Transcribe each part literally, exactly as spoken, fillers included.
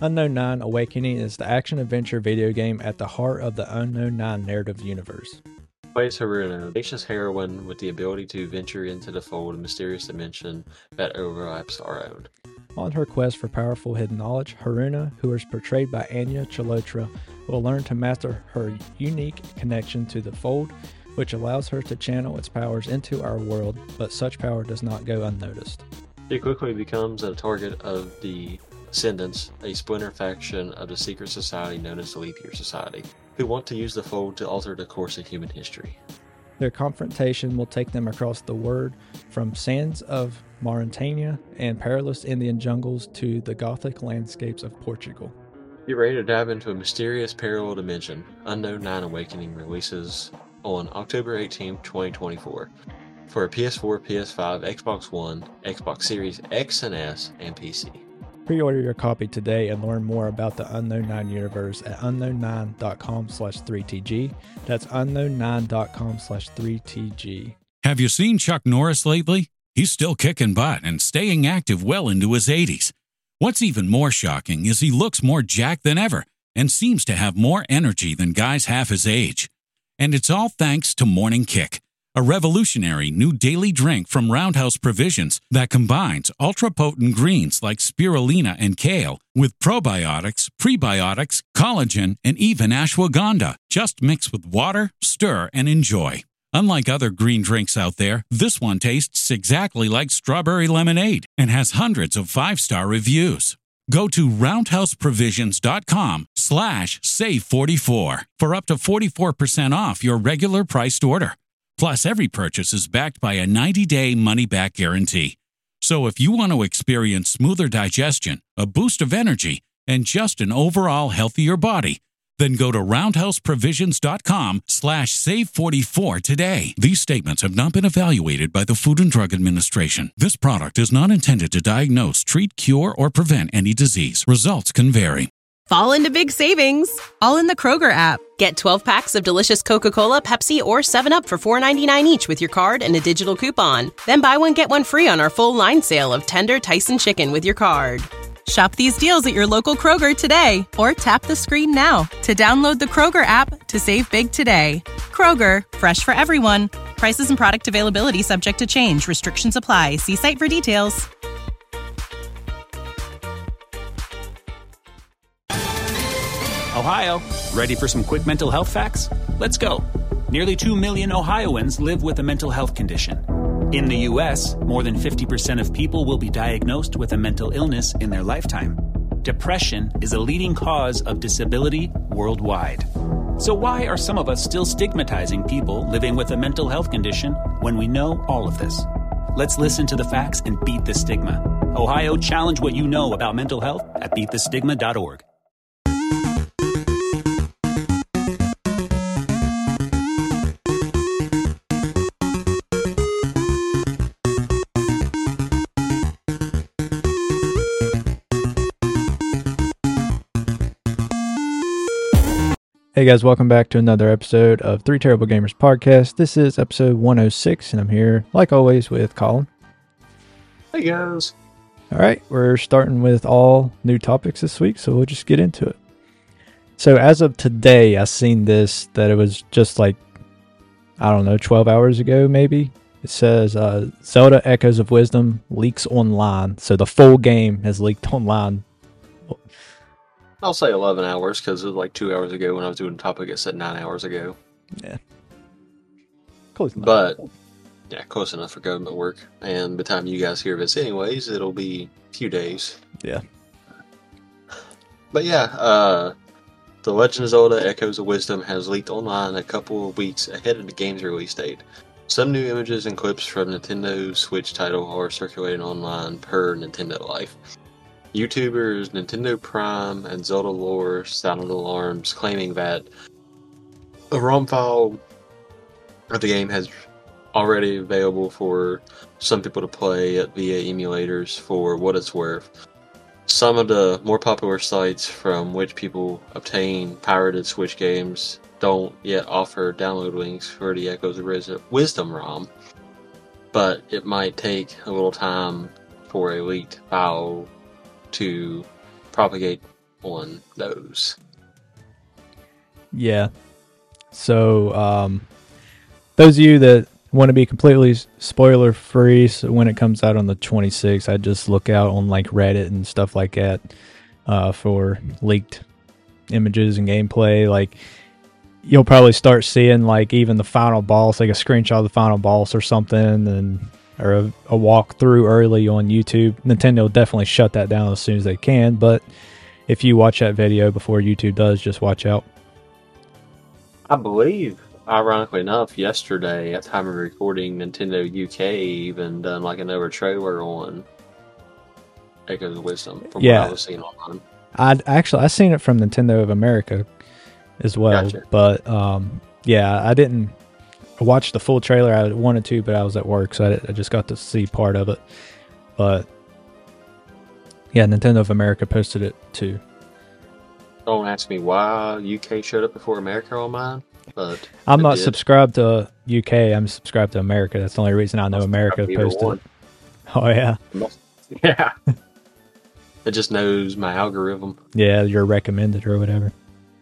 Unknown nine Awakening is the action-adventure video game at the heart of the Unknown nine narrative universe. Plays Haruna, an audacious heroine with the ability to venture into the fold of a mysterious dimension that overlaps our own. On her quest for powerful hidden knowledge, Haruna, who is portrayed by Anya Chalotra, will learn to master her unique connection to the fold, which allows her to channel its powers into our world, but such power does not go unnoticed. She quickly becomes a target of the Ascendants, a splinter faction of the secret society known as the Leap Year Society, who want to use the fold to alter the course of human history. Their confrontation will take them across the world from sands of Mauritania and perilous Indian jungles to the Gothic landscapes of Portugal. Get ready to dive into a mysterious parallel dimension. Unknown nine Awakening releases on October eighteenth, twenty twenty-four for P S four, P S five, Xbox One, Xbox Series X and S, and P C. Pre-order your copy today and learn more about the Unknown nine universe at unknown nine dot com slash three T G. That's unknown nine dot com slash three T G. Have you seen Chuck Norris lately? He's still kicking butt and staying active well into his eighties. What's even more shocking is he looks more jacked than ever and seems to have more energy than guys half his age. And it's all thanks to Morning Kick, a revolutionary new daily drink from Roundhouse Provisions that combines ultra-potent greens like spirulina and kale with probiotics, prebiotics, collagen, and even ashwagandha. Just mix with water, stir, and enjoy. Unlike other green drinks out there, this one tastes exactly like strawberry lemonade and has hundreds of five-star reviews. Go to roundhouseprovisions.com slash save 44 for up to forty-four percent off your regular priced order. Plus, every purchase is backed by a ninety-day money-back guarantee. So if you want to experience smoother digestion, a boost of energy, and just an overall healthier body, then go to roundhouseprovisions.com slash save 44 today. These statements have not been evaluated by the Food and Drug Administration. This product is not intended to diagnose, treat, cure, or prevent any disease. Results can vary. Fall into big savings, all in the Kroger app. Get twelve packs of delicious Coca-Cola, Pepsi, or seven up for four ninety-nine each with your card and a digital coupon. Then buy one, get one free on our full line sale of tender Tyson chicken with your card. Shop these deals at your local Kroger today, or tap the screen now to download the Kroger app to save big today. Kroger, fresh for everyone. Prices and product availability subject to change. Restrictions apply. See site for details. Ohio, ready for some quick mental health facts? Let's go. Nearly two million Ohioans live with a mental health condition. In the U S, more than fifty percent of people will be diagnosed with a mental illness in their lifetime. Depression is a leading cause of disability worldwide. So why are some of us still stigmatizing people living with a mental health condition when we know all of this? Let's listen to the facts and beat the stigma. Ohio, challenge what you know about mental health at beat the stigma dot org. Hey guys, welcome back to another episode of Three Terrible Gamers Podcast. This is episode one oh six, and I'm here, like always, with Colin. Hey guys. Alright, we're starting with all new topics this week, so we'll just get into it. So as of today, I seen this, that it was just like, I don't know, twelve hours ago maybe. It says, uh, Zelda Echoes of Wisdom leaks online. So the full game has leaked online. I'll say eleven hours because it was like two hours ago when I was doing the topic. It said nine hours ago. Yeah. Close enough. But, yeah, close enough for government work. And by the time you guys hear this anyways, it'll be a few days. Yeah. But yeah, uh, The Legend of Zelda Echoes of Wisdom has leaked online a couple of weeks ahead of the game's release date. Some new images and clips from Nintendo Switch title are circulating online per Nintendo Life. YouTubers Nintendo Prime and Zelda Lore sounded alarms, claiming that a ROM file of the game has already available for some people to play via emulators for what it's worth. Some of the more popular sites from which people obtain pirated Switch games don't yet offer download links for the Echoes of Wisdom ROM, but it might take a little time for a leaked file to propagate on those. Yeah. So, um, those of you that want to be completely spoiler free, so when it comes out on the twenty-sixth, I just look out on like Reddit and stuff like that uh, for leaked images and gameplay. Like, you'll probably start seeing like even the final boss, like a screenshot of the final boss or something, and or a, a walkthrough early on YouTube. Nintendo will definitely shut that down as soon as they can, but if you watch that video before YouTube does, just watch out. I believe, ironically enough, yesterday at time of recording, Nintendo U K even done like another trailer on Echoes of Wisdom from Yeah. what I was seeing online. I actually I seen it from Nintendo of America as well, Gotcha. but um, yeah, I didn't watch the full trailer. I wanted to, but I was at work, so I, I just got to see part of it. But yeah, Nintendo of America posted it too. Don't ask me why U K showed up before America on mine, but I'm it not did. subscribed to U K. I'm subscribed to America. That's the only reason I know I'm America subscribed to either posted one. it. Oh yeah, Yeah. It just knows my algorithm. yeah, you're recommended or whatever.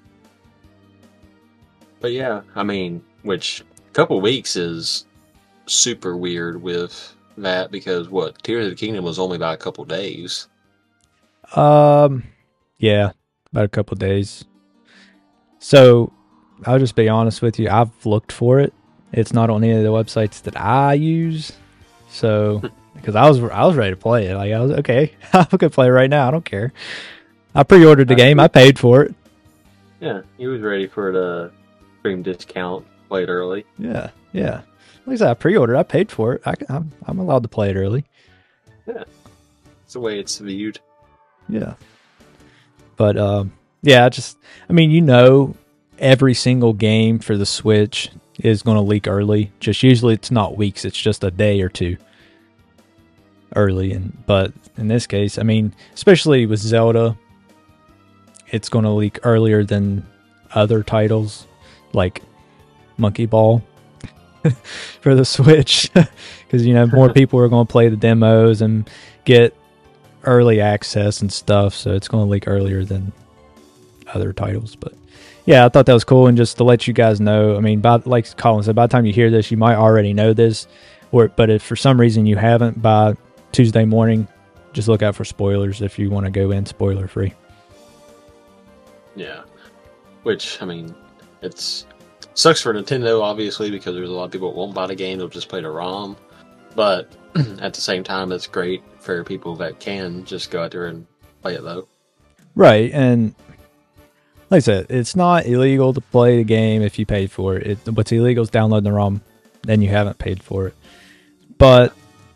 But yeah, I mean, which a couple weeks is super weird with that because what Tears of the Kingdom was only by a couple days. Um, yeah, about a couple days. So I'll just be honest with you. I've looked for it. It's not on any of the websites that I use. So because I was I was ready to play it. Like I was okay. I could play it right now. I don't care. I pre-ordered the game. I paid for it. Yeah, he was ready for the stream discount. Played early. Yeah, yeah. At least I pre-ordered. I paid for it. I, I'm I'm allowed to play it early. Yeah, it's the way it's viewed. Yeah. But um, yeah, I just I mean, you know, every single game for the Switch is going to leak early. Just usually it's not weeks, it's just a day or two early. And but in this case, I mean, especially with Zelda, it's going to leak earlier than other titles like Monkey Ball for the Switch because you know more people are going to play the demos and get early access and stuff, so it's going to leak earlier than other titles. But yeah, I thought that was cool, and just to let you guys know, I mean, by, like Colin said, by the time you hear this, you might already know this, or but if for some reason you haven't, by Tuesday morning, just look out for spoilers if you want to go in spoiler free. Yeah, which I mean, it's sucks for Nintendo obviously because there's a lot of people that won't buy the game; they'll just play the ROM. But at the same time, it's great for people that can just go out there and play it though. Right, and like I said, it's not illegal to play the game if you paid for it. it what's illegal is downloading the ROM, then you haven't paid for it. But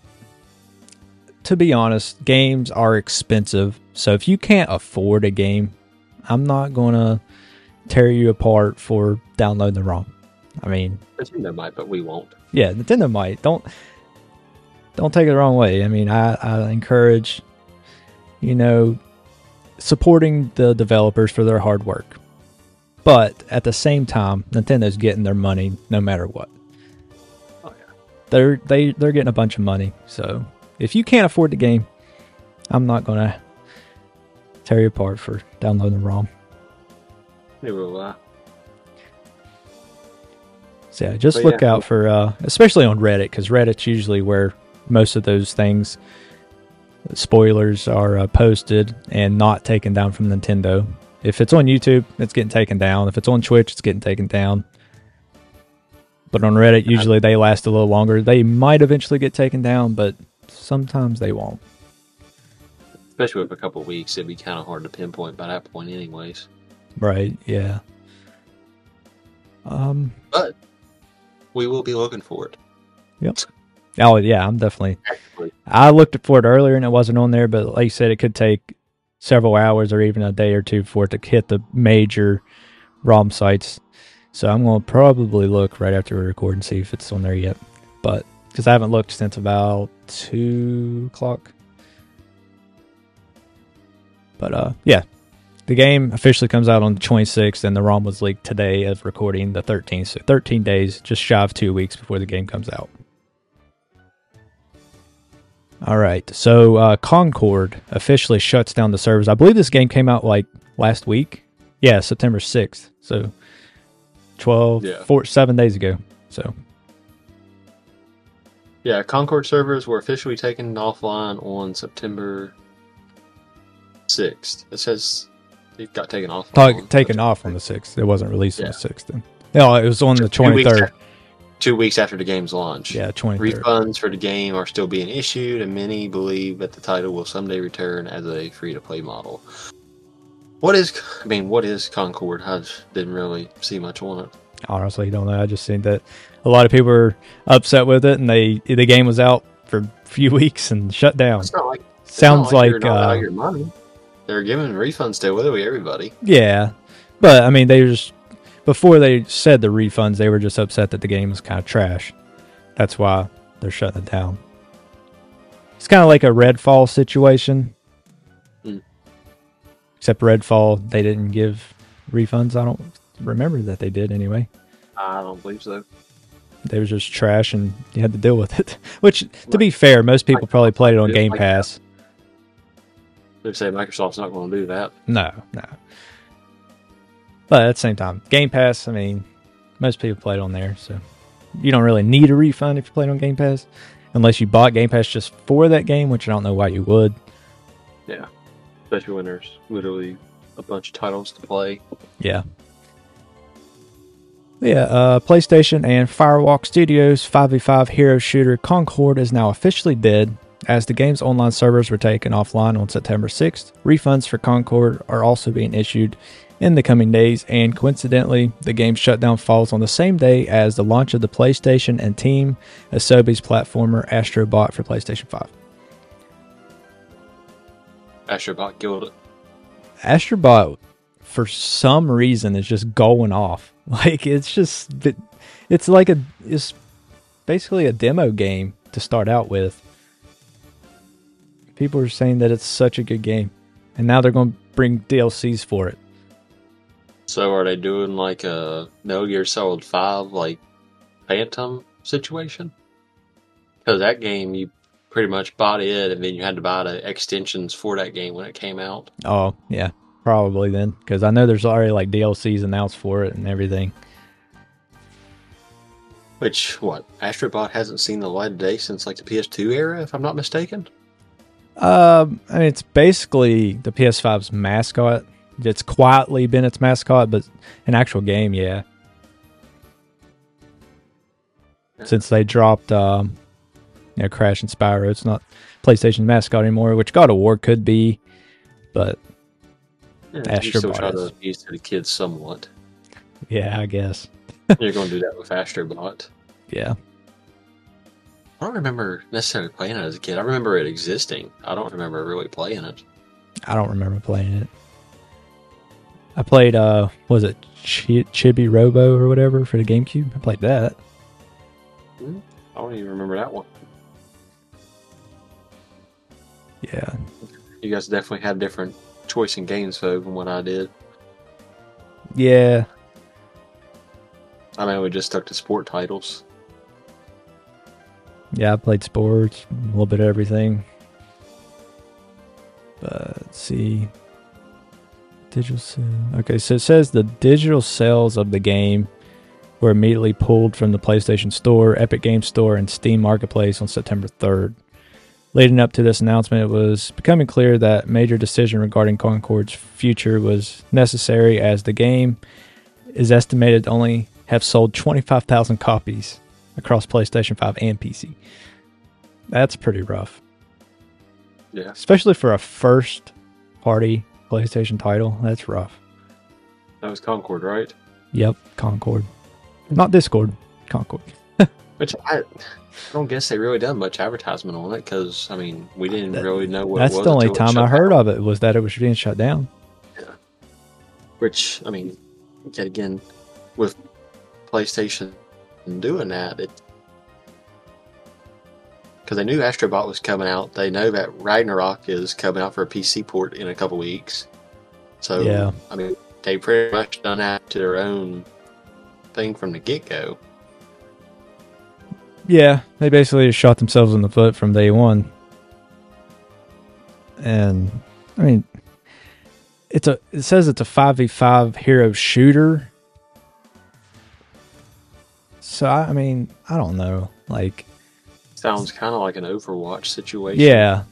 to be honest, games are expensive. So if you can't afford a game, I'm not going to tear you apart for downloading the ROM. I mean, Nintendo might, but we won't. yeah, Nintendo might. Don't don't take it the wrong way. I mean, I, I encourage, you know, supporting the developers for their hard work. But at the same time, Nintendo's getting their money no matter what. Oh yeah. They're they they're getting a bunch of money. So if you can't afford the game, I'm not gonna tear you apart for downloading the ROM. Neither will I. So yeah, just But look yeah. out for, uh, especially on Reddit, because Reddit's usually where most of those things, spoilers are uh, posted and not taken down from Nintendo. If it's on YouTube, it's getting taken down. If it's on Twitch, it's getting taken down. But on Reddit, usually they last a little longer. They might eventually get taken down, but sometimes they won't. Especially with a couple of weeks, it'd be kind of hard to pinpoint by that point, anyways. Right? Yeah. Um. But we will be looking for it. Yep. Oh yeah, I'm definitely. Actually, I looked for it earlier and it wasn't on there, but like you said, it could take several hours or even a day or two for it to hit the major ROM sites. So I'm going to probably look right after we record and see if it's on there yet. But because I haven't looked since about two o'clock. But uh, yeah, the game officially comes out on the twenty-sixth, and the ROM was leaked today of recording the thirteenth. So thirteen days, just shy of two weeks before the game comes out. All right. So uh, Concord officially shuts down the servers. I believe this game came out like last week. Yeah, September sixth. So twelve, Yeah. four, seven days ago. So Yeah, Concord servers were officially taken offline on September sixth. It says it got taken off. ta- taken off on the sixth. It wasn't released on Yeah. the sixth. Then. No, it was on the Two weeks twenty-third. after- Two weeks after the game's launch. Yeah, twenty-third. Refunds for the game are still being issued, and many believe that the title will someday return as a free-to-play model. What is, I mean, what is Concord? I just didn't really see much on it. Honestly, don't know. I just seen that a lot of people were upset with it, and they the game was out for a few weeks and shut down. It's not like it's Sounds not like, you're like, not uh, out your money. They're giving refunds to literally everybody. Yeah, but I mean, they just before they said the refunds, they were just upset that the game was kind of trash. That's why they're shutting it down. It's kind of like a Redfall situation, Hmm. except Redfall they didn't give refunds. I don't remember that they did anyway. I don't believe so. They was just trash, and you had to deal with it. Which, to be fair, most people probably played it on Game Pass. They say Microsoft's not going to do that. No, no. But at the same time, Game Pass, I mean, most people played on there, so you don't really need a refund if you played on Game Pass, unless you bought Game Pass just for that game, which I don't know why you would. Yeah, especially when there's literally a bunch of titles to play. Yeah. Yeah, uh, PlayStation and Firewalk Studios' five v five hero shooter Concord is now officially dead, as the game's online servers were taken offline on September sixth. Refunds for Concord are also being issued in the coming days, and coincidentally, the game's shutdown falls on the same day as the launch of the PlayStation and Team Asobi's platformer Astrobot for PlayStation five. Astrobot killed it. Astrobot, for some reason, is just going off. Like, it's just, it's like a, it's basically a demo game to start out with. People are saying that it's such a good game, and now they're going to bring D L Cs for it. So are they doing like a Metal Gear Solid five, like, Phantom situation? Because that game, you pretty much bought it, and then you had to buy the extensions for that game when it came out. Oh, yeah, probably then, because I know there's already like D L Cs announced for it and everything. Which, what, Astrobot hasn't seen the light of day since like the P S two era, if I'm not mistaken? Um, I mean, it's basically the P S five's mascot. It's quietly been its mascot, but an actual game, yeah. Since they dropped, um, you know, Crash and Spyro, it's not PlayStation's mascot anymore, which God of War could be, but Yeah, you still Astrobot try is. to appease to the kids somewhat. yeah, I guess. You're going to do that with Astrobot. Yeah. I don't remember necessarily playing it as a kid. I remember it existing. I don't remember really playing it. I don't remember playing it. I played, uh, was it Ch- Chibi Robo or whatever for the GameCube? I played that. Hmm? I don't even remember that one. Yeah. You guys definitely had different choice in games, though, than what I did. Yeah. I mean, we just stuck to sport titles. Yeah, I played sports, a little bit of everything. But let's see. Digital sale. Okay, so it says the digital sales of the game were immediately pulled from the PlayStation Store, Epic Games Store, and Steam Marketplace on September third. Leading up to this announcement, it was becoming clear that major decision regarding Concord's future was necessary, as the game is estimated to only have sold twenty-five thousand copies across PlayStation five and P C. That's pretty rough. Yeah. Especially for a first-party PlayStation title. That's rough. That was Concord, right? Yep, Concord. Not Discord, Concord. Which I, I don't guess they really done much advertisement on it, because, I mean, we didn't That- really know what That's it was the only until it time I shut heard down. of it, was that it was being shut down. Which, I mean, yet again, with PlayStation doing that, it because they knew Astrobot was coming out. They know that Ragnarok is coming out for a P C port in a couple weeks. So, Yeah. I mean, they pretty much done that to their own thing from the get-go. Yeah, they basically just shot themselves in the foot from day one. and I mean, it's a it says it's a five v five hero shooter. So I, I mean, I don't know. Like, sounds kind of like an Overwatch situation. Yeah.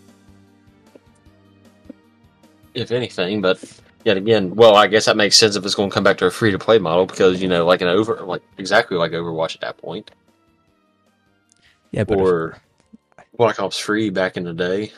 If anything, but yet again, well, I guess that makes sense if it's going to come back to a free to play model because you know, like an over, like exactly like Overwatch at that point. Yeah, but or if, Black Ops free back in the day.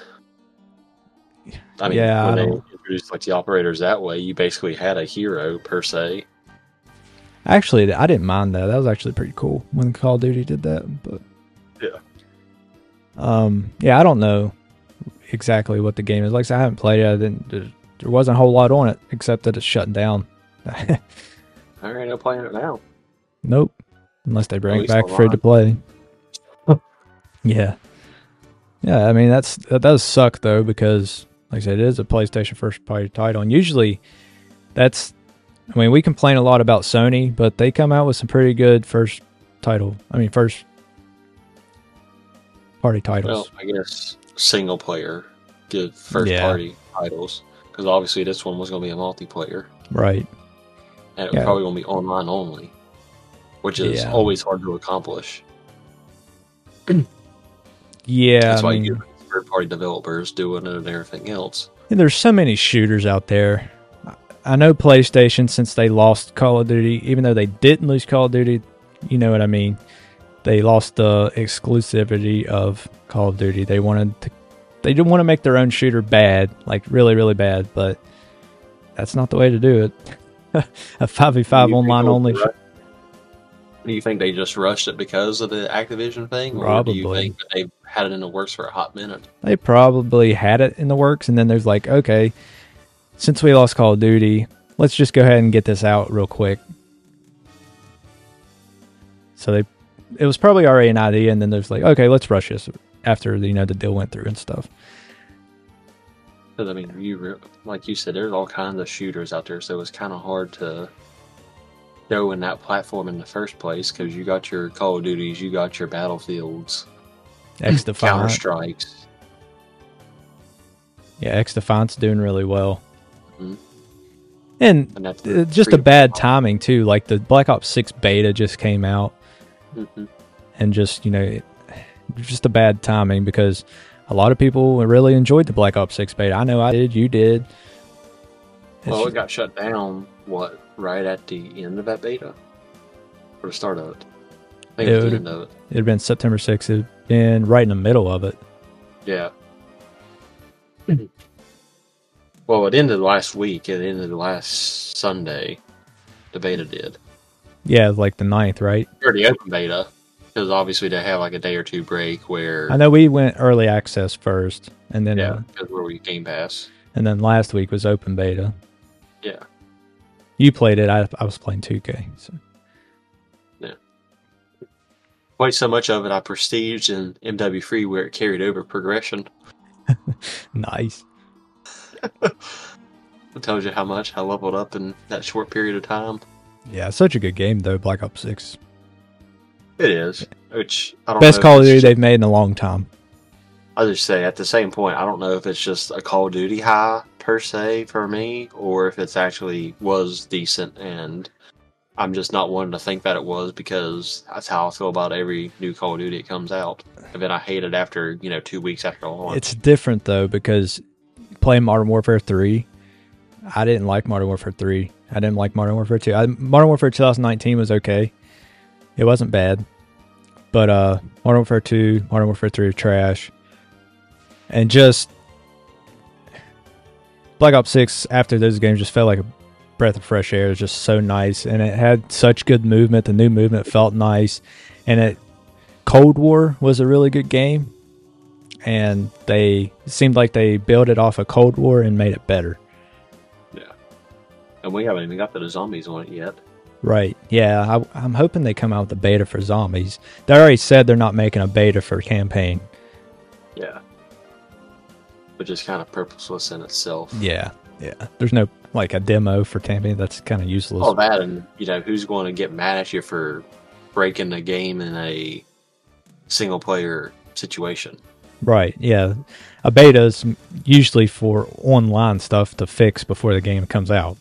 I mean, yeah, when I they don't... introduced like the operators that way, you basically had a hero per se. Actually, I didn't mind that. That was actually pretty cool when Call of Duty did that. But yeah, um, yeah, I don't know exactly what the game is. Like I said, I haven't played it. I didn't. There wasn't a whole lot on it except that it's shutting down. I ain't no playing it now. Nope, unless they bring At it back least free to play. Yeah, yeah. I mean, that's that does suck though because, like I said, it is a PlayStation first party title, and usually that's. I mean, we complain a lot about Sony, but they come out with some pretty good first title. I mean, first party titles. Well, I guess single player, good first Yeah. party titles, because obviously this one was going to be a multiplayer, Right. and it was Yeah. probably going to be online only, which is Yeah. always hard to accomplish. Yeah. That's I why mean, you get third party developers doing it and everything else. and there's so many shooters out there. I know PlayStation, since they lost Call of Duty, even though they didn't lose Call of Duty, you know what I mean? They lost the exclusivity of Call of Duty. They wanted to, they didn't want to make their own shooter bad, like really, really bad, but that's not the way to do it. A five v five Do you think online they'll only. ru- Do you think they just rushed it because of the Activision thing? Or do you Probably. think that they had it in the works for a hot minute? They probably had it in the works, and then there's like, okay, since we lost Call of Duty, let's just go ahead and get this out real quick. So they, it was probably already an idea, and then there's like, okay, let's rush this after you know the deal went through and stuff. Because I mean, you re- like you said, there's all kinds of shooters out there, so it's kind of hard to go in that platform in the first place. Because you got your Call of Duties, you got your Battlefields, X Counter Defiant, Strikes. yeah, X Defiant's doing really well, Mhm. and And that's uh, just a free- bad timing too. Like the Black Ops six beta just came out, Mhm. and just you know, it, just a bad timing because a lot of people really enjoyed the Black Ops six beta. I know I did. You did. Well, It's- it got shut down. What? Right at the end of that beta, or the start of it? I think It it was would- the end of it. It'd been September sixth. It'd been right in the middle of it. Yeah. Well, it ended last week. It ended last Sunday. The beta did. Yeah, like the ninth, right? Or the open beta. Because obviously they have like a day or two break where... I know we went early access first, and then Yeah, uh, because where we Game Pass. and then last week was open beta. Yeah. You played it. I I was playing two K. So. Quite so much of it I prestiged in M W Free where it carried over progression. Nice. It tells you how much I leveled up in that short period of time. Yeah, such a good game though. Black Ops six, It is. Which I don't best know if Call of it's Duty just- they've made in a long time. I'll just say at the same point, I don't know if it's just a Call of Duty high per se for me, or if it's actually was decent, and I'm just not wanting to think that it was because that's how I feel about every new Call of Duty that comes out. And then I hate it after you know two weeks after launch. It's different though because playing Modern Warfare three, I didn't like Modern Warfare three. I didn't like Modern Warfare two. I, Modern Warfare twenty nineteen was okay. It wasn't bad, but uh, Modern Warfare two, Modern Warfare three are trash. And just Black Ops six after those games just felt like a breath of fresh air. It was just so nice, and it had such good movement. The new movement felt nice, and it Cold War was a really good game, and they it seemed like they built it off of Cold War and made it better. Yeah, and we haven't even got to the zombies on it yet. Right? Yeah, I, I'm hoping they come out with a beta for zombies. They already said they're not making a beta for campaign. Yeah, which is kind of purposeless in itself. Yeah, yeah. There's no like a demo for campaign. That's kind of useless. All that, and you know who's going to get mad at you for breaking the game in a single player situation? Right, yeah. A beta is usually for online stuff to fix before the game comes out.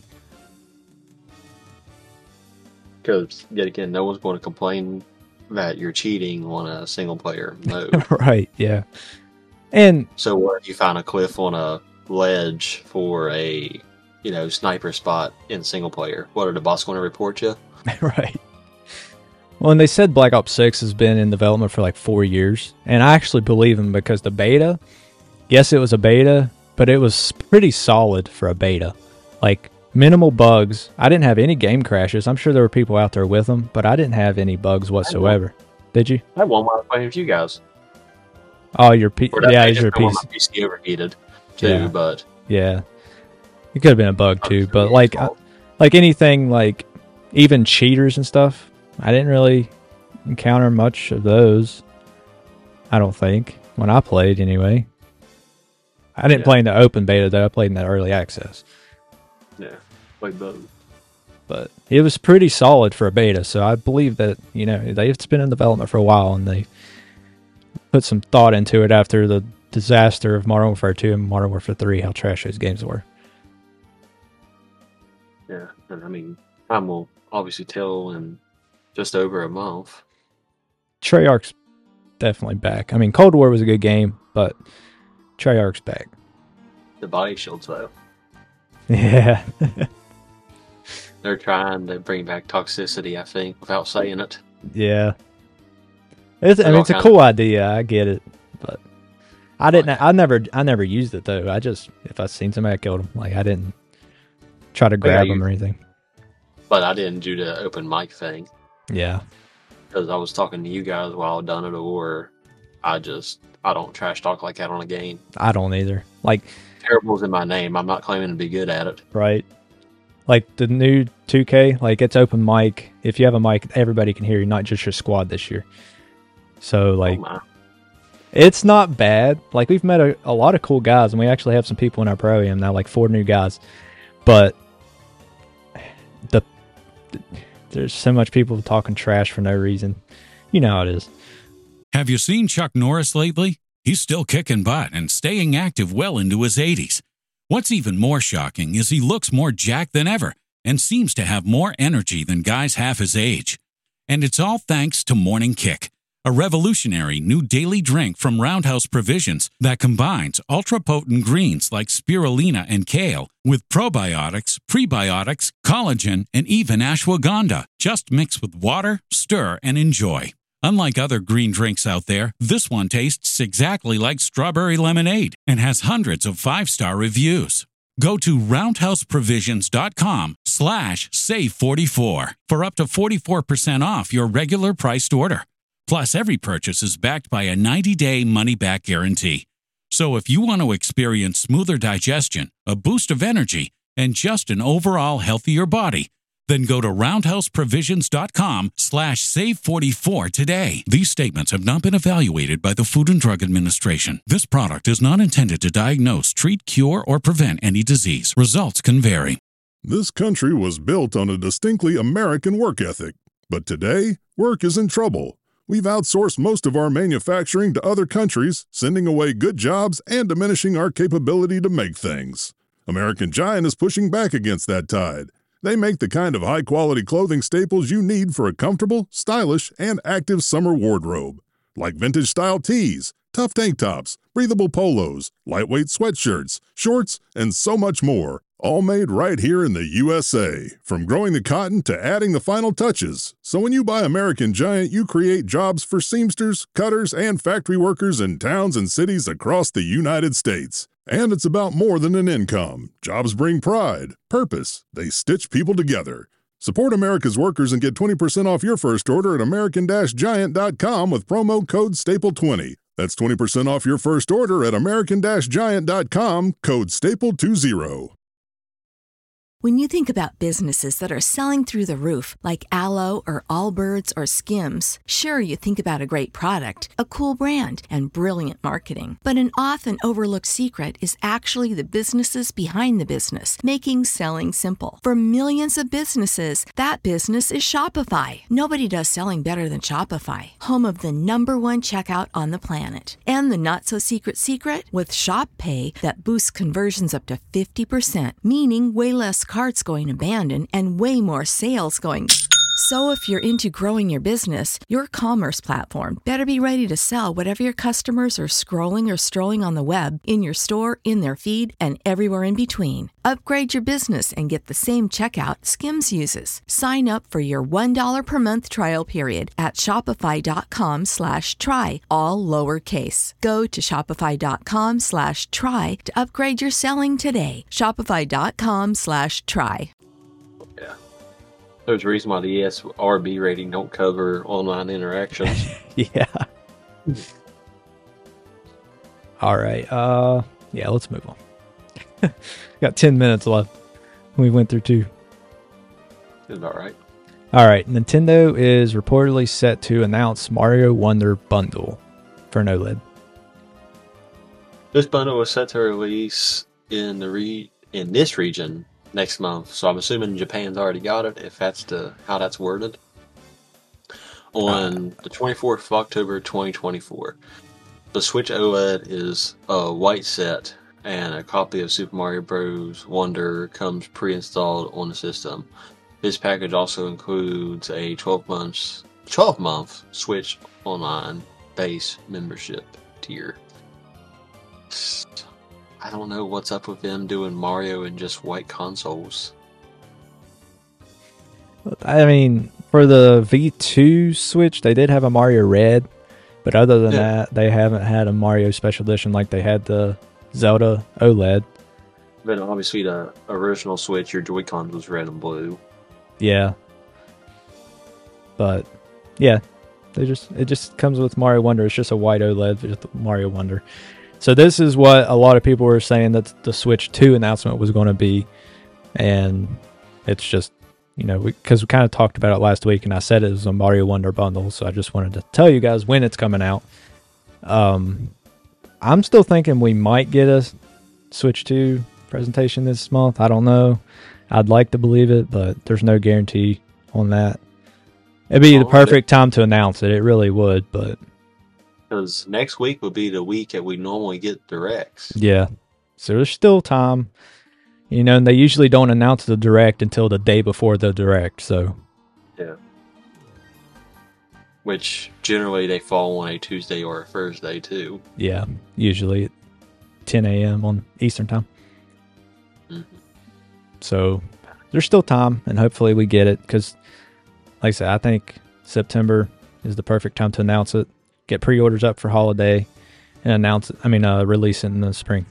Because, yet again, no one's going to complain that you're cheating on a single-player mode. Right, yeah. And so what if you find a cliff on a ledge for a, you know, sniper spot in single-player? What, are the boss going to report you? Right. Well, and they said Black Ops six has been in development for like four years. And I actually believe them because the beta, yes, it was a beta, but it was pretty solid for a beta. Like, minimal bugs. I didn't have any game crashes. I'm sure there were people out there with them, but I didn't have any bugs whatsoever. Did you? I had one while I was playing with you guys. Oh, your P- yeah, your P C. P C overheated too, yeah. but yeah, it could have been a bug too. But like, I, like anything, like even cheaters and stuff, I didn't really encounter much of those. I don't think when I played anyway. I didn't yeah. play in the open beta though. I played in the early access. Yeah, played both. But it was pretty solid for a beta, so I believe that, you know, they've been in development for a while and they put some thought into it after the disaster of Modern Warfare two and Modern Warfare three, how trash those games were. Yeah, and I mean, time will obviously tell in just over a month. Treyarch's definitely back. I mean, Cold War was a good game, but Treyarch's back. The body shields, though. Yeah. They're trying to bring back toxicity, I think, without saying it. Yeah. It's, I mean, it's a cool idea. I get it, but I didn't. I never. I never used it though. I just, if I seen somebody, I killed them. Like I didn't try to grab them or anything. But I didn't do the open mic thing. Yeah. Because I was talking to you guys while I'd done it, or I just I don't trash talk like that on a game. I don't either. Like terrible's in my name. I'm not claiming to be good at it. Right. Like the new two K, like it's open mic. If you have a mic, everybody can hear you, not just your squad this year. So like, oh it's not bad. Like we've met a, a lot of cool guys, and we actually have some people in our pro-am now, like four new guys. But the, the there's so much people talking trash for no reason. You know how it is. Have you seen Chuck Norris lately? He's still kicking butt and staying active well into his eighties. What's even more shocking is he looks more jacked than ever and seems to have more energy than guys half his age. And it's all thanks to Morning Kick, a revolutionary new daily drink from Roundhouse Provisions that combines ultra-potent greens like spirulina and kale with probiotics, prebiotics, collagen, and even ashwagandha. Just mix with water, stir, and enjoy. Unlike other green drinks out there, this one tastes exactly like strawberry lemonade and has hundreds of five-star reviews. Go to roundhouseprovisions.com slash save44 for up to forty-four percent off your regular priced order. Plus, every purchase is backed by a ninety-day money-back guarantee. So if you want to experience smoother digestion, a boost of energy, and just an overall healthier body, then go to roundhouseprovisions.com slash save44 today. These statements have not been evaluated by the Food and Drug Administration. This product is not intended to diagnose, treat, cure, or prevent any disease. Results can vary. This country was built on a distinctly American work ethic. But today, work is in trouble. We've outsourced most of our manufacturing to other countries, sending away good jobs and diminishing our capability to make things. American Giant is pushing back against that tide. They make the kind of high-quality clothing staples you need for a comfortable, stylish, and active summer wardrobe. Like vintage-style tees, tough tank tops, breathable polos, lightweight sweatshirts, shorts, and so much more. All made right here in the U S A, from growing the cotton to adding the final touches. So when you buy American Giant, you create jobs for seamsters, cutters, and factory workers in towns and cities across the United States. And it's about more than an income. Jobs bring pride, purpose. They stitch people together. Support America's workers and get twenty percent off your first order at american giant dot com with promo code staple twenty. That's twenty percent off your first order at american giant dot com, code staple twenty. When you think about businesses that are selling through the roof, like Aloe or Allbirds or Skims, sure, you think about a great product, a cool brand, and brilliant marketing. But an often overlooked secret is actually the businesses behind the business, making selling simple. For millions of businesses, that business is Shopify. Nobody does selling better than Shopify, home of the number one checkout on the planet. And the not-so-secret secret? With Shop Pay that boosts conversions up to fifty percent, meaning way less carts going abandoned and way more sales going. So if you're into growing your business, your commerce platform better be ready to sell whatever your customers are scrolling or strolling on the web, in your store, in their feed, and everywhere in between. Upgrade your business and get the same checkout Skims uses. Sign up for your one dollar per month trial period at shopify.com slash try, all lowercase. Go to shopify.com slash try to upgrade your selling today. Shopify.com slash try. Yeah. There's a reason why the E S R B rating don't cover online interactions. Yeah. All right. Uh, yeah, let's move on. Got ten minutes left. We went through two. Is that right? All right. Nintendo is reportedly set to announce Mario Wonder Bundle for an OLED. This bundle was set to release in the re- in this region next month, so I'm assuming Japan's already got it, if that's the how that's worded. On uh, the twenty-fourth of October twenty twenty-four. The Switch OLED is a white set, and a copy of Super Mario Bros. Wonder comes pre-installed on the system. This package also includes a twelve months, twelve month Switch Online base membership tier. I don't know what's up with them doing Mario in just white consoles. I mean, for the V two Switch, they did have a Mario Red, but other than yeah. that, they haven't had a Mario Special Edition like they had the Zelda OLED. But obviously, the original Switch, your Joy-Cons was red and blue. Yeah. But, yeah, they just it just comes with Mario Wonder. It's just a white OLED, just Mario Wonder. So this is what a lot of people were saying that the Switch two announcement was going to be, and it's just, you know, because we, we kind of talked about it last week, and I said it was a Mario Wonder bundle, so I just wanted to tell you guys when it's coming out. Um, I'm still thinking we might get a Switch two presentation this month. I don't know. I'd like to believe it, but there's no guarantee on that. It'd be the perfect time to announce it. It really would, but... Because next week would be the week that we normally get directs. Yeah. So there's still time. You know, and they usually don't announce the direct until the day before the direct, so. Yeah. Which, generally, they fall on a Tuesday or a Thursday, too. Yeah, usually at ten a.m. on Eastern Time. Mm-hmm. So, there's still time, and hopefully we get it, because, like I said, I think September is the perfect time to announce it. Get pre-orders up for holiday and announce it. I mean, uh, release it in the spring.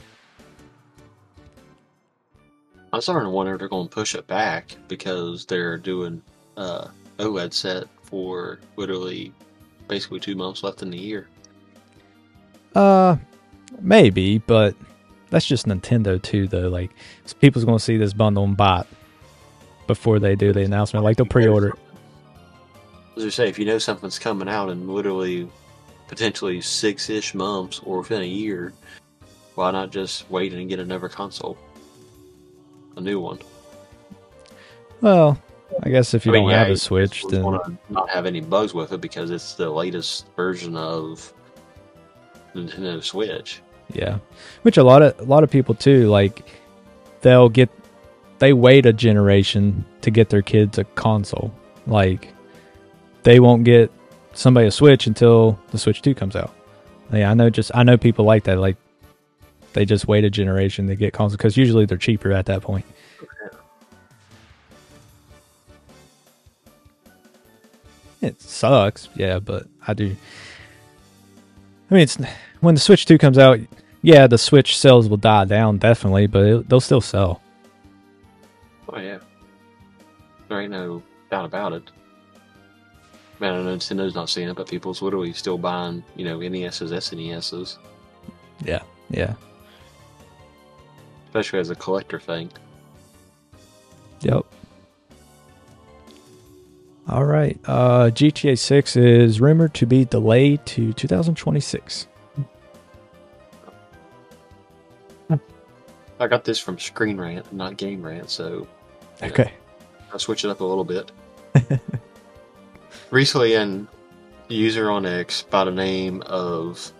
I'm starting to wonder if they're going to push it back because they're doing uh, OLED set for literally basically two months left in the year. Uh, maybe, but that's just Nintendo too, though. Like, so people's going to see this bundle and buy it before they do the announcement. Like, they'll pre-order it. As I say, if you know something's coming out in literally potentially six-ish months or within a year, why not just wait and get another console? A new one. Well, I guess if you I mean, don't yeah, have a Switch, then not have any bugs with it because it's the latest version of Nintendo Switch. Yeah, which a lot of a lot of people too, like they'll get they wait a generation to get their kids a console. Like they won't get somebody a Switch until the Switch two comes out. Yeah, I know. Just I know people like that. Like they just wait a generation to get consoles because usually they're cheaper at that point. It sucks, yeah, but I do. I mean, it's when the Switch two comes out, yeah, the Switch sales will die down, definitely, but it, they'll still sell. Oh, yeah. There ain't no doubt about it. Man, I know Nintendo's not seeing it, but people's literally still buying, you know, N E S's, S N E S's. Yeah, yeah. Especially as a collector thing. Yep. All right. Uh, G T A six is rumored to be delayed to two thousand twenty-six. I got this from Screen Rant, not Game Rant, so Okay. I'll switch it up a little bit. Recently, an user on X by the name of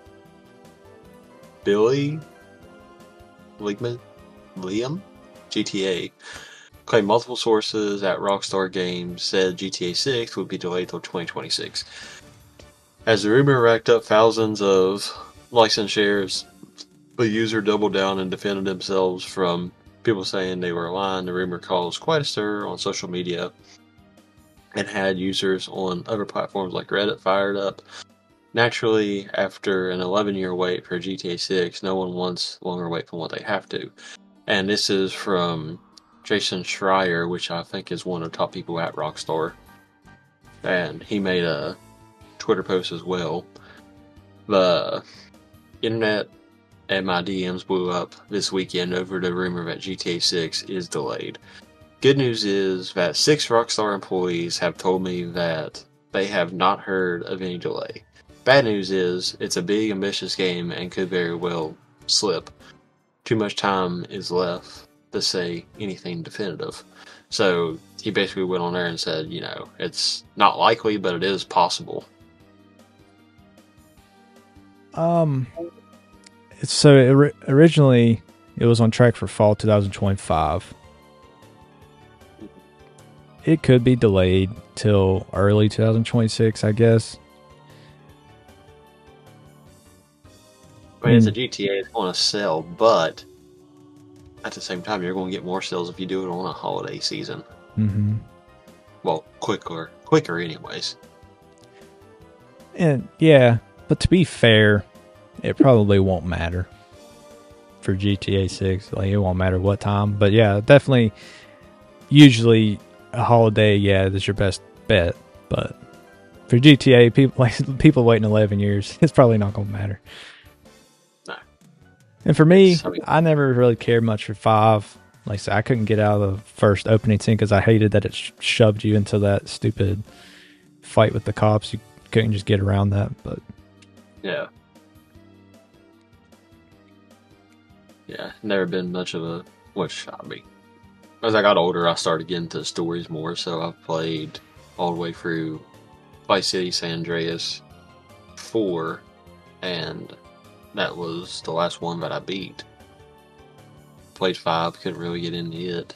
Billy Liam, Liam G T A claimed multiple sources at Rockstar Games said G T A six would be delayed till twenty twenty-six. As the rumor racked up thousands of license shares, the user doubled down and defended themselves from people saying they were lying. The rumor caused quite a stir on social media and had users on other platforms like Reddit fired up. Naturally, after an eleven-year wait for G T A six, no one wants longer wait than what they have to. And this is from Jason Schreier, which I think is one of the top people at Rockstar. And he made a Twitter post as well. The internet and my D Ms blew up this weekend over the rumor that G T A six is delayed. Good news is that six Rockstar employees have told me that they have not heard of any delay. Bad news is it's a big, ambitious game and could very well slip. Too much time is left to say anything definitive. So he basically went on there and said, you know, it's not likely, but it is possible. Um, so it, originally it was on track for fall twenty twenty-five. It could be delayed till early twenty twenty-six, I guess. I mean, it's a G T A, it's going to sell, but at the same time, you're going to get more sales if you do it on a holiday season. Mm-hmm. Well, quicker, quicker, anyways. And yeah, but to be fair, it probably won't matter for G T A six. Like, it won't matter what time. But yeah, definitely. Usually, a holiday, yeah, that's your best bet. But for G T A, people like people waiting eleven years, it's probably not going to matter. No. And for me, I, mean, I never really cared much for five. Like I said, I couldn't get out of the first opening scene because I hated that it sh- shoved you into that stupid fight with the cops. You couldn't just get around that. But yeah, yeah, never been much of a which I mean. As I got older, I started getting into stories more. So I've played all the way through Vice City, San Andreas, four, and that was the last one that I beat. Played five, couldn't really get into it.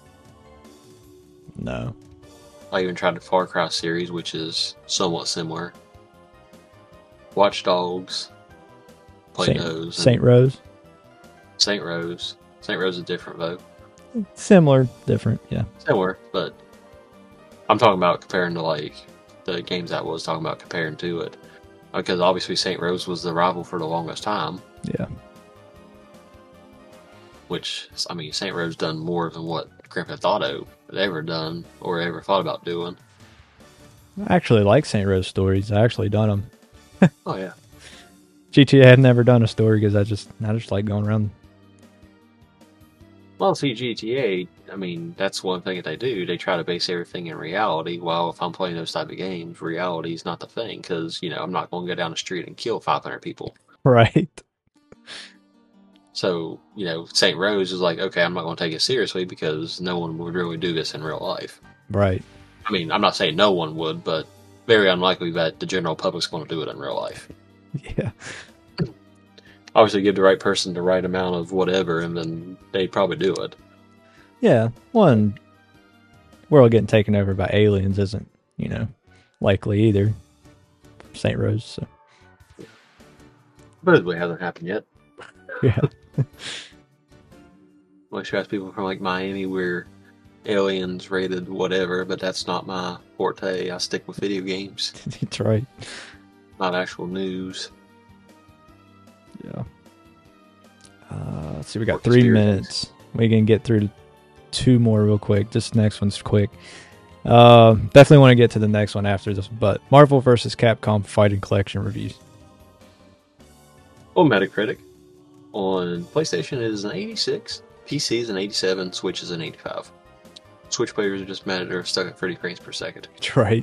No. I even tried the Far Cry series, which is somewhat similar. Watch Dogs. Played Saint, those. Saint Rose. Saint Rose. Saint Rose is different, though. Similar, different, yeah. Similar, but I'm talking about comparing to, like, the games I was talking about comparing to it. Because obviously Saint Rose was the rival for the longest time. Yeah. Which, I mean, Saint Rose done more than what Grand Theft Auto had ever done or ever thought about doing. I actually like Saint Rose stories. I actually done them. Oh, yeah. G T A had never done a story because I just, I just like going around. Well, see, G T A, I mean, that's one thing that they do. They try to base everything in reality. Well, if I'm playing those type of games, reality is not the thing because, you know, I'm not going to go down the street and kill five hundred people. Right. So, you know, Saint Rose is like, okay, I'm not going to take it seriously because no one would really do this in real life. Right. I mean, I'm not saying no one would, but very unlikely that the general public's going to do it in real life. Yeah. Obviously, give the right person the right amount of whatever, and then they'd probably do it. Yeah. One, world getting taken over by aliens isn't, you know, likely either. Saint Rose, so. But it really hasn't happened yet. Yeah. Unless you ask people from, like, Miami where aliens raided whatever, but that's not my forte. I stick with video games. That's right. Not actual news. Yeah. Uh, let's see, we got Or three conspiracies. minutes. We can get through two more real quick. This next one's quick. Uh, definitely want to get to the next one after this, but Marvel versus. Capcom Fighting Collection reviews. On Metacritic, on PlayStation it is an eighty-six, P C is an eighty-seven, Switch is an eighty-five. Switch players are just mad at they're stuck at thirty frames per second. That's right.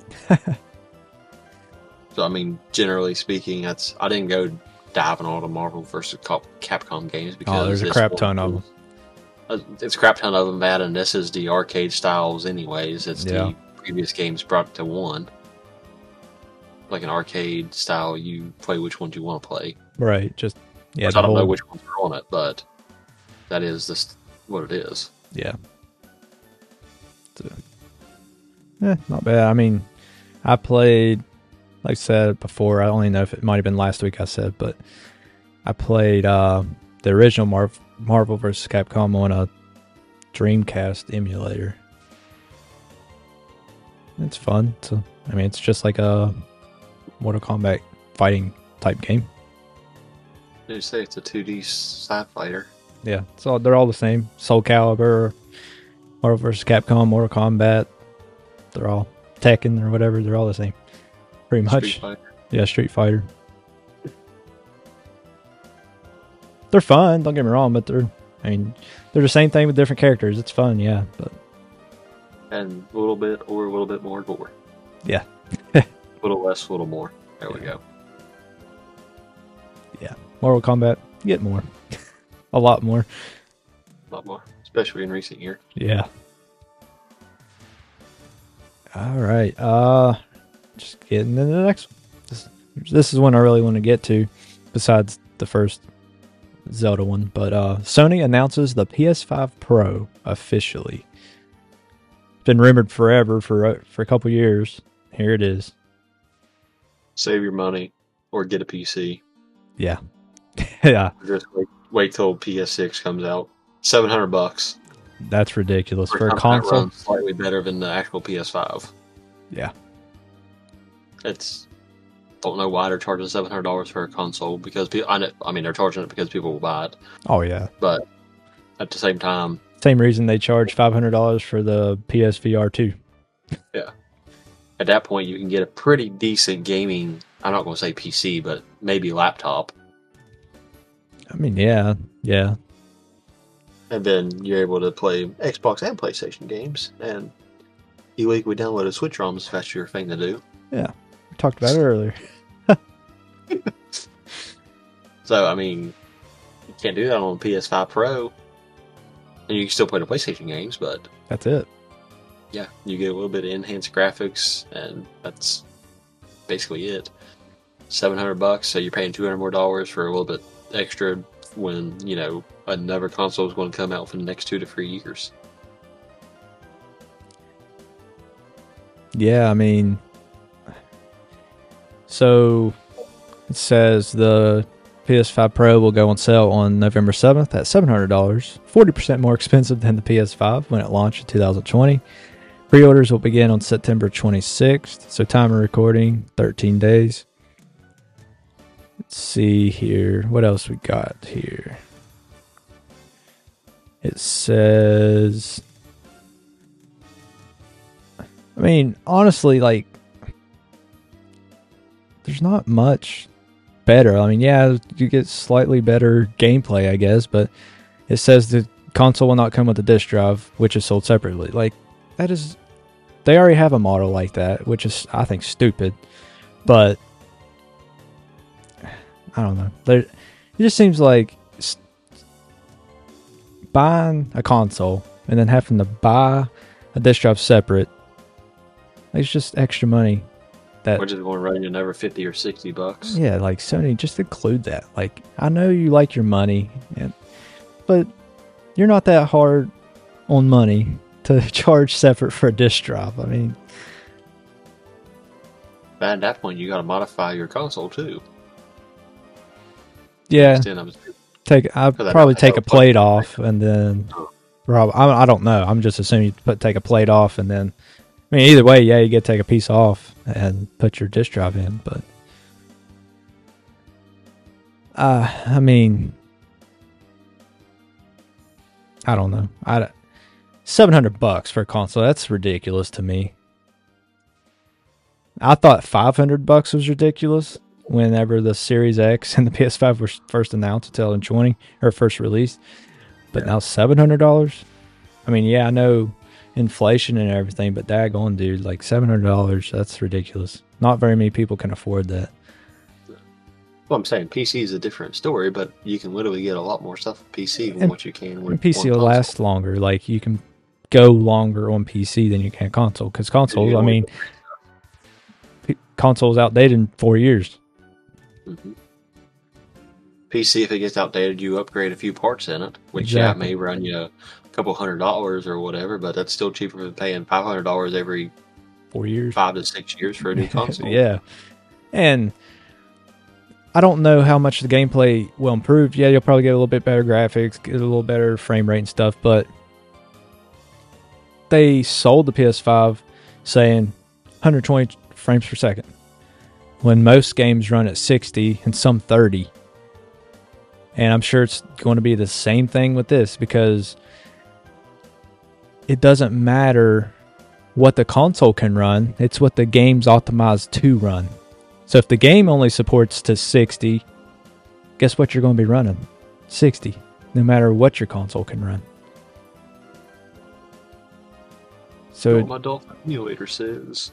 So I mean, generally speaking, that's I didn't go diving all the Marvel versus Capcom games because Oh, there's a it's crap one ton of them. Uh, it's a crap ton of them bad, and this is the arcade styles anyways. It's Yeah. the previous games brought to one. Like an arcade style, you play which ones you want to play. Right. Just yeah. Which the I don't whole- know which ones are on it, but that is this what it is. Yeah. So, eh, not bad. I mean, I played, like I said before, I don't even know if it might have been last week I said, but I played uh, the original Marv- Marvel versus. Capcom on a Dreamcast emulator. It's fun. So, I mean, it's just like a Mortal Kombat fighting type game. They say it's a two D side fighter. Yeah, so they're all the same. Soul Calibur, Marvel versus. Capcom, Mortal Kombat. They're all Tekken or whatever. They're all the same, pretty much. Street Fighter. Yeah, Street Fighter. They're fun. Don't get me wrong, but they're. I mean, they're the same thing with different characters. It's fun, yeah, but And a little bit or a little bit more gore. yeah, A little less, a little more. There we go. yeah. Mortal Kombat, you get more, a lot more. A lot more, especially in recent years. Yeah. All right. Uh, just getting into the next one. This, this is one I really want to get to, besides the first Zelda one. But uh, Sony announces the P S five Pro officially. Been rumored forever for for a couple years. Here it is. Save your money or get a P C. Yeah. Yeah. Just wait, wait till P S six comes out. Seven hundred bucks That's ridiculous for a something that console. runs slightly better than the actual P S five. Yeah. It's don't know why they're charging seven hundred dollars for a console because people. I, know, I mean, they're charging it because people will buy it, Oh yeah. but at the same time, Same reason they charge five hundred dollars for the P S V R two. yeah. At that point, you can get a pretty decent gaming. I'm not going to say P C, but maybe laptop, I mean, yeah, yeah. and then you're able to play Xbox and PlayStation games, and illegally download a Switch ROMs if that's your thing to do. Yeah. We talked about it earlier. So, I mean, you can't do that on P S five Pro. And you can still play the PlayStation games, but That's it. yeah, you get a little bit of enhanced graphics, and that's basically it. seven hundred bucks, so you're paying two hundred more dollars for a little bit extra when, you know, another console is going to come out for the next two to three years. Yeah, I mean, so it says the P S five Pro will go on sale on November seventh at seven hundred dollars, forty percent more expensive than the P S five when it launched in two thousand twenty. Pre-orders will begin on September twenty-sixth, so time of recording, thirteen days. Let's see here. What else we got here? It says... I mean, honestly, like, there's not much better. I mean, yeah, you get slightly better gameplay, I guess, but it says the console will not come with a disc drive, which is sold separately. Like, that is... They already have a model like that, which is, I think, stupid. But... I don't know. There, it just seems like s- buying a console and then having to buy a disc drive separate, it's just extra money. That Which is going to run you another fifty or sixty bucks. yeah, like Sony, just include that. Like, I know you like your money, and, but you're not that hard on money to charge separate for a disc drive. I mean, But at that point, you got to modify your console too. yeah, Extend them. take I'd Because I probably know take how a to plate plug it off and then Rob, I, I don't know. I'm just assuming you put take a plate off and then. I mean, either way, yeah, you get to take a piece off and put your disc drive in, but uh, I mean, I don't know. I seven hundred bucks for a console. That's ridiculous to me. I thought five hundred bucks was ridiculous whenever the Series X and the P S five were first announced in twenty twenty or first released, but now seven hundred dollars. I mean, yeah, I know inflation and everything, but daggone, dude, like seven hundred dollars, that's ridiculous. Not very many people can afford that. Well, I'm saying P C is a different story, but you can literally get a lot more stuff on P C than And- what you can with And P C one will console. last longer. Like, you can go longer on P C than you can console. Because consoles, You I can mean, p- console's outdated in four years. Mm-hmm. P C, if it gets outdated, you upgrade a few parts in it, which Exactly. yeah, may run you a couple hundred dollars or whatever, but that's still cheaper than paying five hundred dollars every Four years. five to six years for a new console. Yeah. And I don't know how much the gameplay will improve. Yeah, you'll probably get a little bit better graphics, get a little better frame rate and stuff, but they sold the P S five saying one hundred twenty frames per second when most games run at sixty and some thirty. And I'm sure it's going to be the same thing with this, because it doesn't matter what the console can run, it's what the game's optimized to run. So if the game only supports to sixty, guess what you're going to be running? sixty, no matter what your console can run. So What my Dolphin emulator says.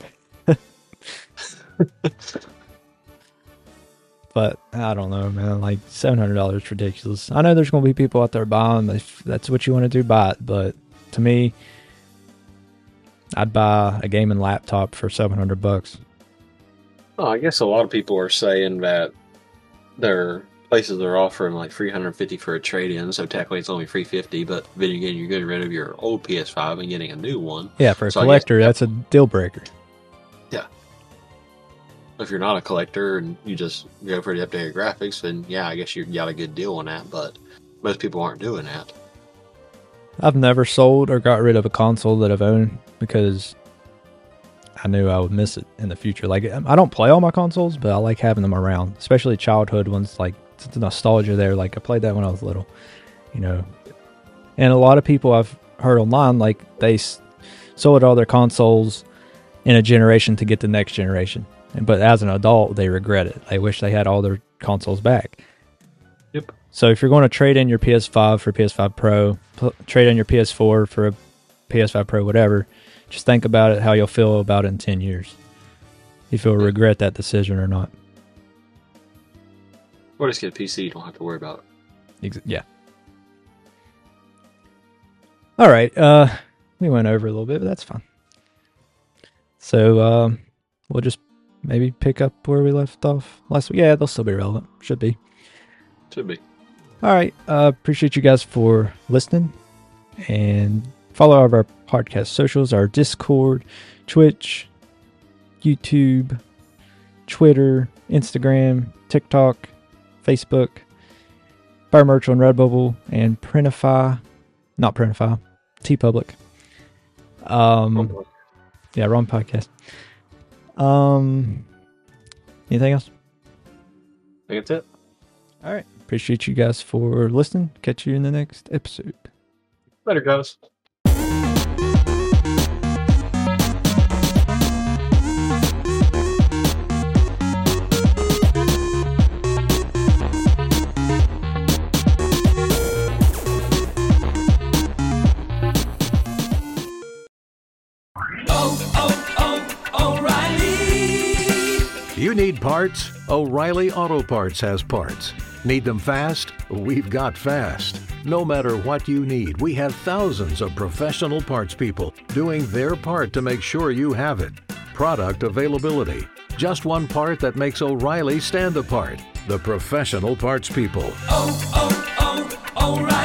But I don't know, man. Like seven hundred dollars is ridiculous. I know there's going to be people out there buying. If that's what you want to do, buy it. But to me, I'd buy a gaming laptop for seven hundred bucks. Oh, I guess a lot of people are saying that their places are offering like three hundred fifty for a trade-in, so technically it's only three fifty. But then again, you're getting rid of your old P S five and getting a new one. Yeah, for a So I guess- collector, that's a deal breaker. Yeah. If you're not a collector and you just go for the updated graphics, then yeah, I guess you got a good deal on that. But most people aren't doing that. I've never sold or got rid of a console that I've owned because I knew I would miss it in the future. Like, I don't play all my consoles, but I like having them around, especially childhood ones. Like, the nostalgia there. Like, I played that when I was little, you know. And a lot of people I've heard online, like, they s- sold all their consoles in a generation to get the next generation. But as an adult, they regret it. They wish they had all their consoles back. Yep. So if you're going to trade in your P S five for P S five Pro, pl- trade in your P S four for a P S five Pro, whatever, just think about it, how you'll feel about it in ten years. If you'll regret that decision or not. Or just get a P C, you don't have to worry about it. Ex- yeah. All right. Uh, we went over a little bit, but that's fine. So um, we'll just maybe pick up where we left off last week. Yeah, they'll still be relevant. Should be. Should be. All right. Uh, appreciate you guys for listening. And follow all of our podcast socials, our Discord, Twitch, YouTube, Twitter, Instagram, TikTok, Facebook, Buy merch on Redbubble, and Printify. Not Printify. TeePublic. Um, yeah, wrong podcast. Um, anything else? I think that's it. All right. Appreciate you guys for listening. Catch you in the next episode. Later, guys. You need parts? O'Reilly Auto Parts has parts. Need them fast? We've got fast. No matter what you need, we have thousands of professional parts people doing their part to make sure you have it. Product availability. Just one part that makes O'Reilly stand apart. The professional parts people. Oh, oh, oh, O'Reilly.